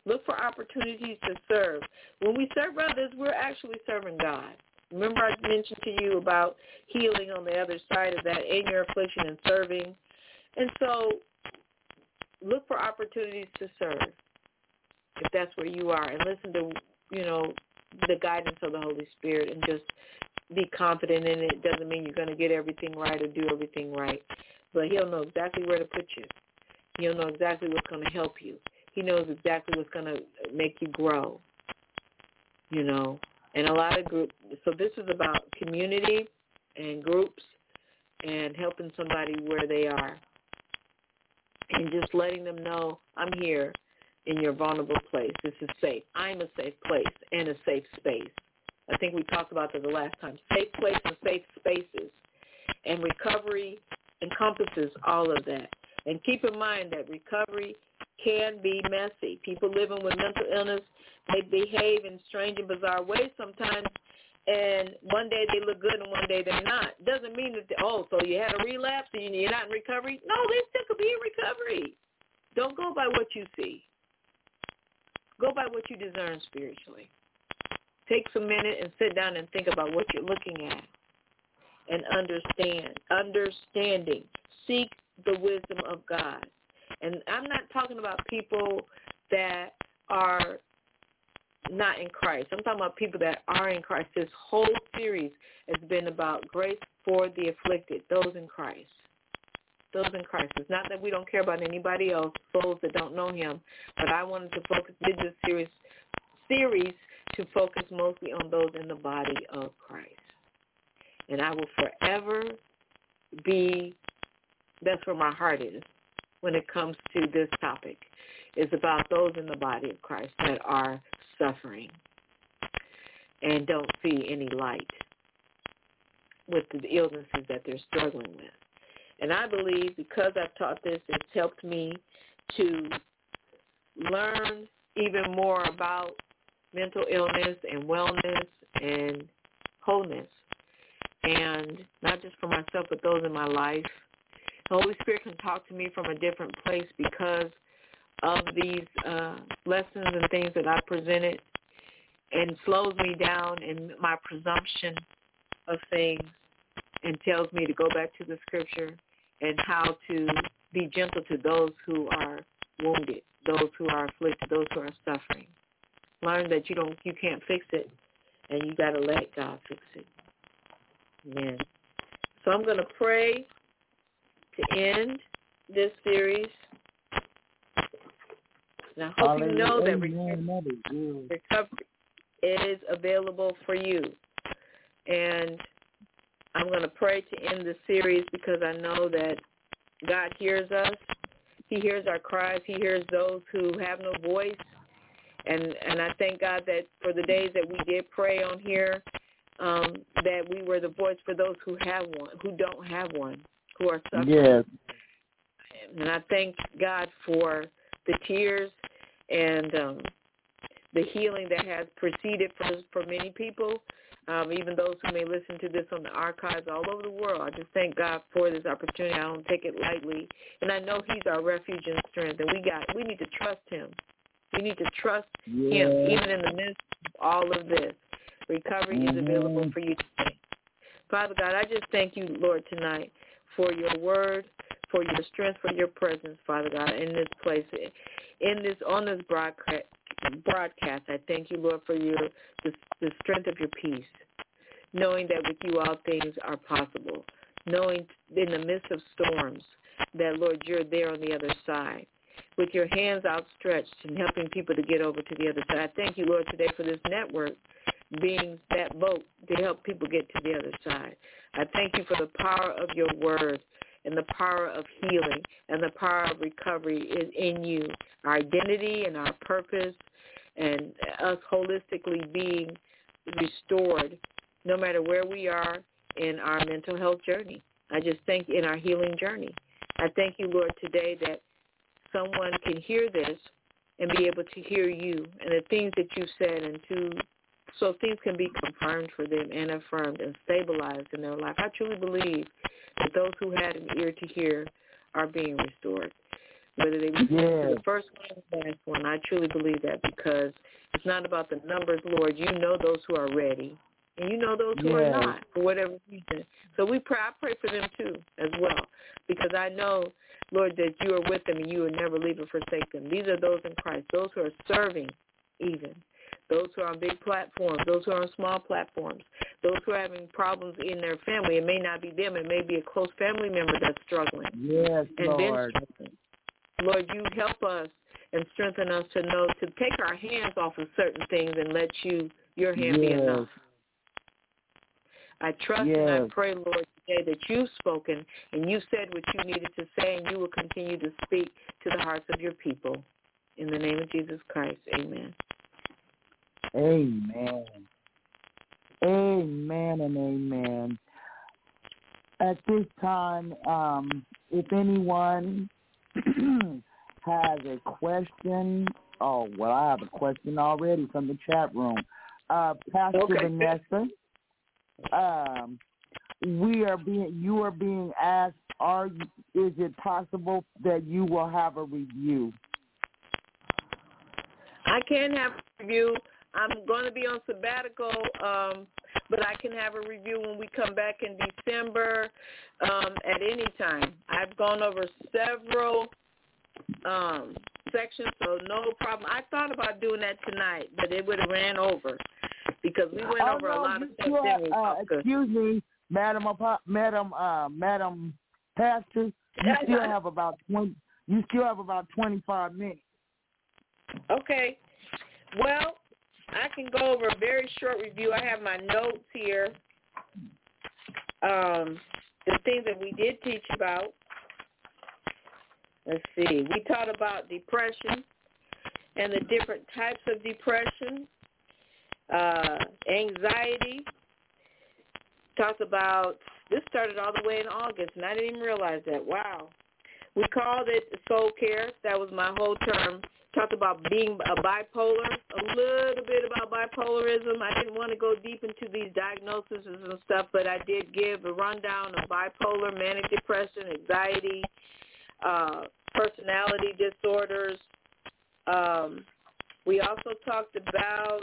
Look for opportunities to serve. When we serve others, we're actually serving God. Remember I mentioned to you about healing on the other side of that, in your affliction and serving. And so look for opportunities to serve if that's where you are, and listen to, the guidance of the Holy Spirit, and just be confident in it. It doesn't mean you're going to get everything right or do everything right, but he'll know exactly where to put you. He'll know exactly what's going to help you. He knows exactly what's going to make you grow, and a lot of groups. So this is about community and groups and helping somebody where they are and just letting them know, I'm here in your vulnerable place. This is safe. I'm a safe place and a safe space. I think we talked about this the last time. Safe place and safe spaces. And recovery encompasses all of that. And keep in mind that recovery can be messy. People living with mental illness, they behave in strange and bizarre ways sometimes, and one day they look good and one day they're not. Doesn't mean that, so you had a relapse and you're not in recovery. No, they still could be in recovery. Don't go by what you see. Go by what you discern spiritually. Take some minute and sit down and think about what you're looking at and understanding. Seek the wisdom of God. And I'm not talking about people that are not in Christ. I'm talking about people that are in Christ. This whole series has been about grace for the afflicted, those in Christ. Those in Christ. It's not that we don't care about anybody else, souls that don't know him, but I wanted to did this series to focus mostly on those in the body of Christ. And I will forever that's where my heart is when it comes to this topic. It's about those in the body of Christ that are suffering and don't see any light with the illnesses that they're struggling with. And I believe because I've taught this, it's helped me to learn even more about mental illness and wellness and wholeness. And not just for myself, but those in my life. The Holy Spirit can talk to me from a different place because of these lessons and things that I presented, and slows me down in my presumption of things and tells me to go back to the scripture and how to be gentle to those who are wounded, those who are afflicted, those who are suffering. Learn that you can't fix it, and you got to let God fix it. Amen. So I'm going to pray to end this series. And I hope you know that recovery is available for you. And I'm going to pray to end the series because I know that God hears us. He hears our cries. He hears those who have no voice. And I thank God that for the days that we did pray on here, that we were the voice for those who have one, who don't have one, who are suffering. Yes. And I thank God for the tears and the healing that has proceeded for many people, even those who may listen to this on the archives all over the world. I just thank God for this opportunity. I don't take it lightly. And I know he's our refuge and strength, and we need to trust him. We need to trust him even in the midst of all of this. Recovery is available for you today. Father God, I just thank you, Lord, tonight for your word, for your strength, for your presence, Father God, in this place, on this broadcast. I thank you, Lord, for the strength of your peace, knowing that with you all things are possible, knowing in the midst of storms that, Lord, you're there on the other side, with your hands outstretched and helping people to get over to the other side. I thank you, Lord, today for this network being that boat to help people get to the other side. I thank you for the power of your word and the power of healing and the power of recovery is in you. Our identity and our purpose and us holistically being restored no matter where we are in our mental health journey. I just thank you in our healing journey. I thank you, Lord, today that someone can hear this and be able to hear you and the things that you said, so things can be confirmed for them and affirmed and stabilized in their life. I truly believe that those who had an ear to hear are being restored. whether they listen to the first one or the last one. I truly believe that, because it's not about the numbers, Lord. You know those who are ready, and you know those who are not, for whatever reason. So I pray for them too as well, because I know, Lord, that you are with them and you will never leave or forsake them. These are those in Christ, those who are serving even, those who are on big platforms, those who are on small platforms, those who are having problems in their family. It may not be them. It may be a close family member that's struggling. Yes, and Lord. Been struggling. Lord, you help us and strengthen us to know to take our hands off of certain things and let your hand be enough. I trust and I pray, Lord, today that you've spoken and you said what you needed to say, and you will continue to speak to the hearts of your people. In the name of Jesus Christ, amen. Amen. Amen and amen. At this time, if anyone has a question, I have a question already from the chat room. Pastor Vanessa, you are being asked, is it possible that you will have a review? I can have a review. I'm going to be on sabbatical, but I can have a review when we come back in December at any time. I've gone over several sections, so no problem. I thought about doing that tonight, but it would have ran over because we went over a lot of stuff. Excuse me, Madam Pastor, you still have about 25 minutes. Okay. Well, I can go over a very short review. I have my notes here. The things that we did teach about. Let's see. We taught about depression and the different types of depression, anxiety. Talked about, this started all the way in August, and I didn't even realize that. Wow. We called it soul care. That was my whole term. Talked about being a bipolar, a little bit about bipolarism. I didn't want to go deep into these diagnoses and stuff, but I did give a rundown of bipolar, manic depression, anxiety, personality disorders. We also talked about,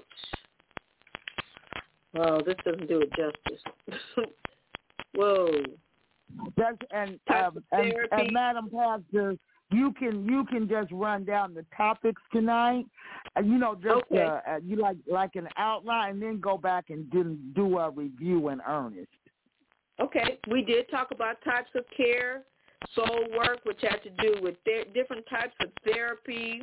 this doesn't do it justice. Whoa. And Madam Pastor, you can just run down the topics tonight, you like an outline, and then go back and do a review in earnest. Okay, we did talk about types of care, soul work, which had to do with different types of therapy,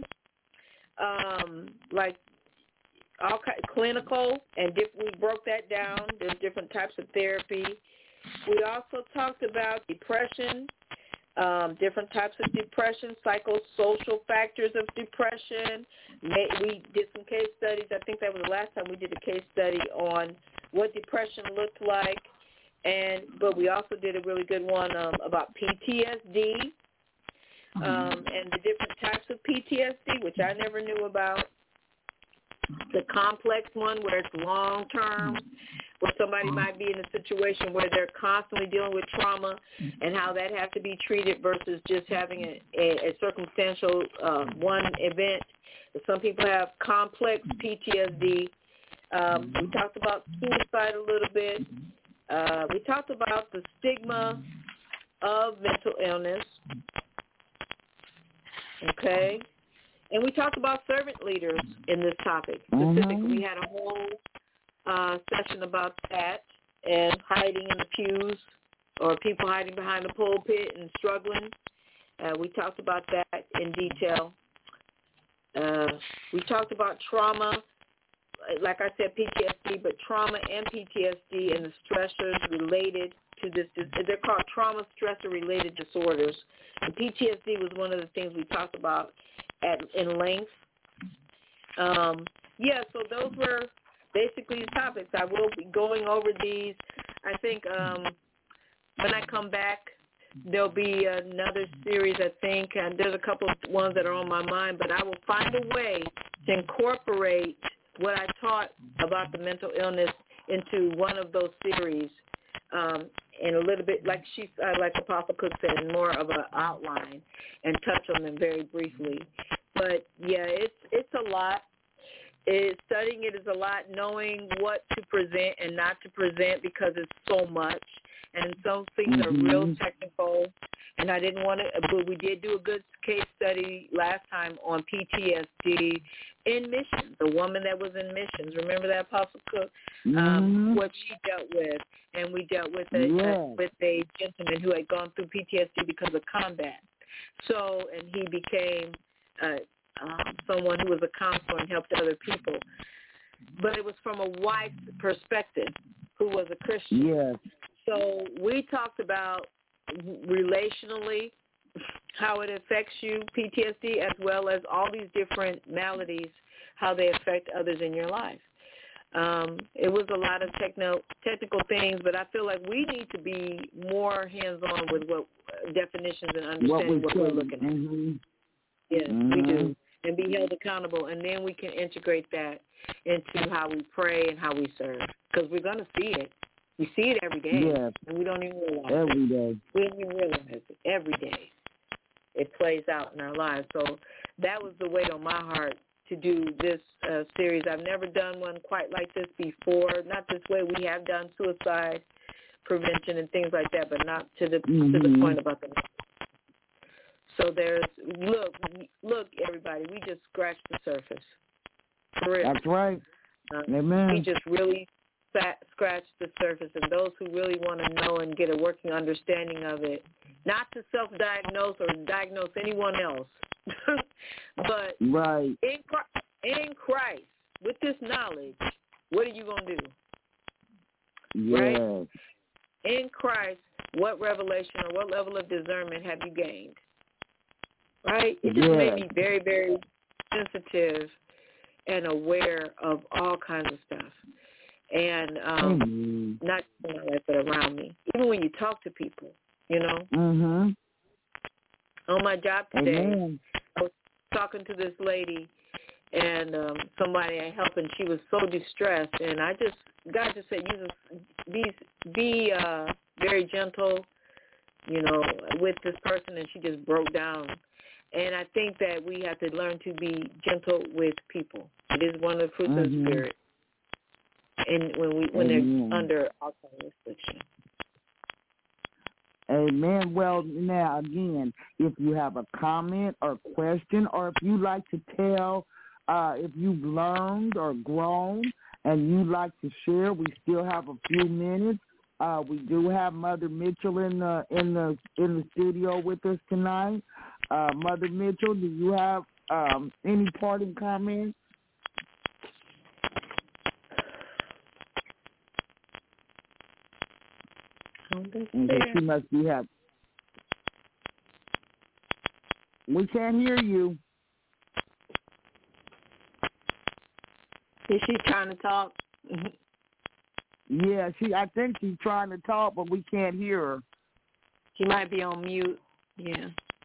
like all clinical, and we broke that down. There's different types of therapy. We also talked about depression. Different types of depression, psychosocial factors of depression. We did some case studies. I think that was the last time we did a case study on what depression looked like. But we also did a really good one about PTSD and the different types of PTSD, which I never knew about. The complex one where it's long-term, where somebody might be in a situation where they're constantly dealing with trauma and how that has to be treated versus just having a circumstantial one event. Some people have complex PTSD. We talked about suicide a little bit. We talked about the stigma of mental illness. Okay. And we talked about servant leaders in this topic. Specifically, we had a whole session about that and hiding in the pews or people hiding behind the pulpit and struggling. We talked about that in detail. We talked about trauma, like I said, PTSD, but trauma and PTSD and the stressors related to this. They're called trauma stressor-related disorders. And PTSD was one of the things we talked about in length. So those were basically the topics. I will be going over these. I think when I come back, there'll be another series, I think, and there's a couple of ones that are on my mind, but I will find a way to incorporate what I taught about the mental illness into one of those series. in a little bit, like Apostle Cook said, in more of an outline and touch on them very briefly. But yeah, it's a lot. Studying it is a lot, knowing what to present and not to present because it's so much. And some things are real technical. And I didn't want to, but we did do a good case study last time on PTSD in missions, the woman that was in missions. Remember that, Apostle Cook? What she dealt with. And we dealt with a gentleman who had gone through PTSD because of combat. So, and he became someone who was a counselor and helped other people. But it was from a wife's perspective who was a Christian. Yes. So we talked about relationally how it affects you, PTSD, as well as all these different maladies, how they affect others in your life. It was a lot of technical things, but I feel like we need to be more hands-on with what definitions and understanding what we're looking at. Yes, we do, and be held accountable, and then we can integrate that into how we pray and how we serve, because we're going to see it. We see it every day, and we don't even realize every day. We don't even realize it. Every day it plays out in our lives. So that was the weight on my heart to do this series. I've never done one quite like this before. Not this way. We have done suicide prevention and things like that, but not to the point about the. So there's look, everybody. We just scratched the surface. For real. That's right. Amen. We just really scratch the surface, and those who really want to know and get a working understanding of it, not to self-diagnose or diagnose anyone else, but in Christ, with this knowledge, what are you going to do? Yes. Right? In Christ, what revelation or what level of discernment have you gained? Right? It just made me very, very sensitive and aware of all kinds of stuff. And not just in my life, but around me. Even when you talk to people, you know. On my job today, I was talking to this lady and somebody I helped, and she was so distressed. And God just said, be very gentle, you know, with this person. And she just broke down. And I think that we have to learn to be gentle with people. It is one of the fruits of the Spirit. And when they're under alcohol restriction. Amen. Well, now, again, if you have a comment or question, or if you like to tell if you've learned or grown and you'd like to share, we still have a few minutes. We do have Mother Mitchell in the studio with us tonight. Mother Mitchell, do you have any parting comments? She must be happy. We can't hear you. Is she trying to talk? Yeah, I think she's trying to talk, but we can't hear her. She might be on mute. Yeah.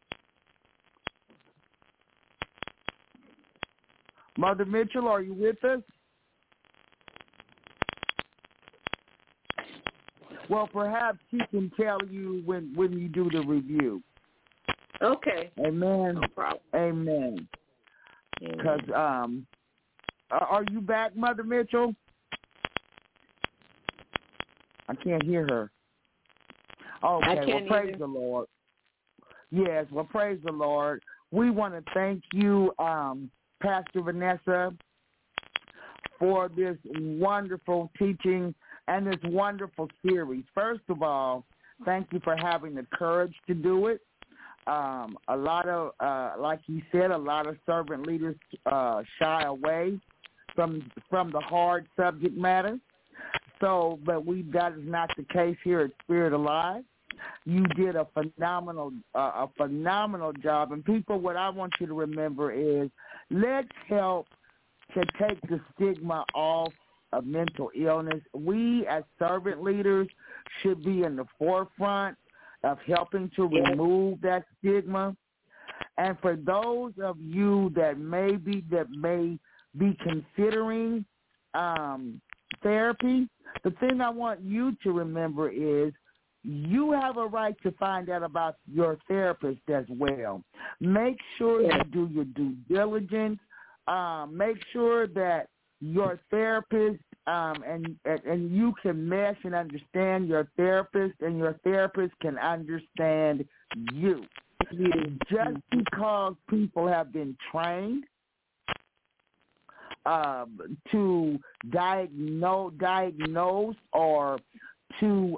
Mother Mitchell, are you with us? Well, perhaps she can tell you when you do the review. Okay. Amen. No problem. Amen. Because are you back, Mother Mitchell? I can't hear her. Okay, well, praise the Lord. Yes, well, praise the Lord. We want to thank you, Pastor Vanessa, for this wonderful teaching and this wonderful series. First of all, thank you for having the courage to do it. A lot of, like you said, a lot of servant leaders shy away from the hard subject matter. So, but that is not the case here at Spirit Alive. You did a phenomenal job. And people, what I want you to remember is, let's help to take the stigma off of mental illness. We as servant leaders should be in the forefront of helping to remove that stigma. And for those of you that may be considering therapy, the thing I want you to remember is you have a right to find out about your therapist as well. Make sure you do your due diligence. Make sure that your therapist and you can mesh and understand your therapist, and your therapist can understand you. Just because people have been trained to diagnose or to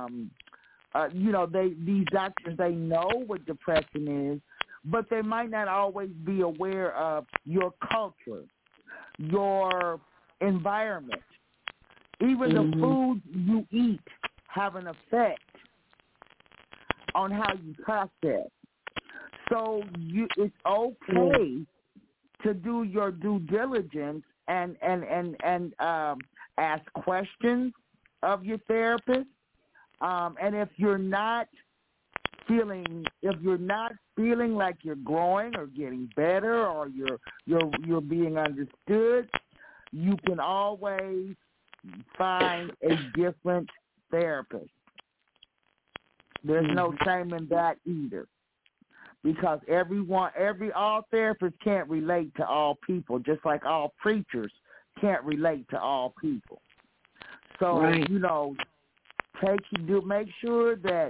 these doctors, they know what depression is, but they might not always be aware of your culture, your environment. Even the foods you eat have an effect on how you process. So it's okay to do your due diligence and ask questions of your therapist. And if you're not feeling like you're growing or getting better or you're being understood, you can always find a different therapist. There's no shame in that either, because all therapists can't relate to all people, just like all preachers can't relate to all people. So make sure that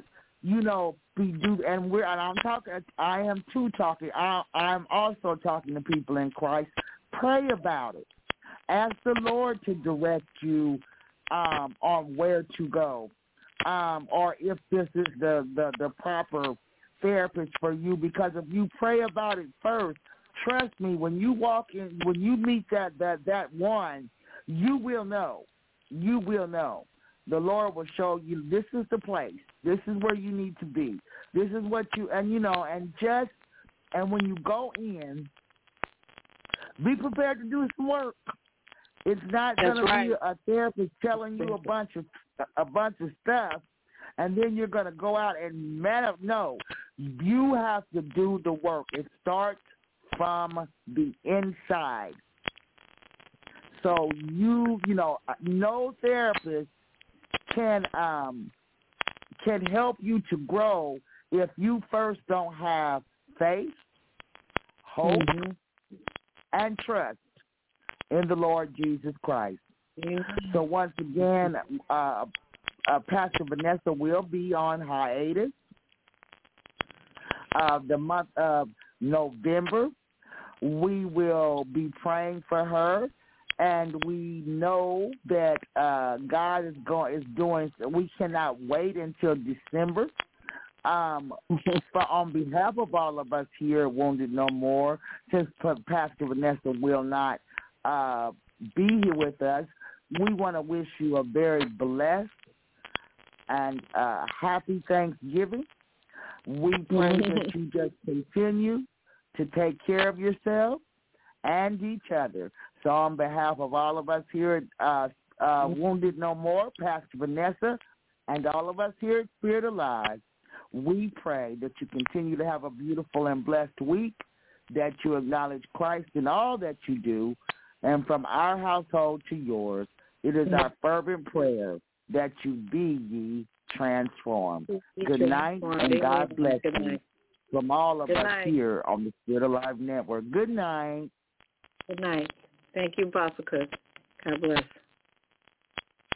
I'm also talking to people in Christ. Pray about it. Ask the Lord to direct you on where to go, or if this is the proper therapist for you. Because if you pray about it first, trust me, when you meet that one, you will know. You will know. The Lord will show you, this is the place. This is where you need to be. This is what and when you go in, be prepared to do some work. It's not going to be a therapist telling you a bunch of stuff, and then you're going to go out and no. You have to do the work. It starts from the inside. So no therapist can help you to grow if you first don't have faith, hope, and trust in the Lord Jesus Christ. So once again, Pastor Vanessa will be on hiatus the month of November. We will be praying for her, and we know that God is doing. We cannot wait until December. But on behalf of all of us here at Wounded No More, since Pastor Vanessa will not be here with us, we want to wish you a very blessed and happy Thanksgiving. We pray that you just continue to take care of yourself and each other. So on behalf of all of us here at Wounded No More, Pastor Vanessa, and all of us here at Spirit Alive, we pray that you continue to have a beautiful and blessed week, that you acknowledge Christ in all that you do, and from our household to yours, it is our fervent prayer that you be ye transformed. Good night, and God bless you. From all of us here on the Spirit Alive Network. Good night. Good night. Thank you, Apostle Cook. God bless.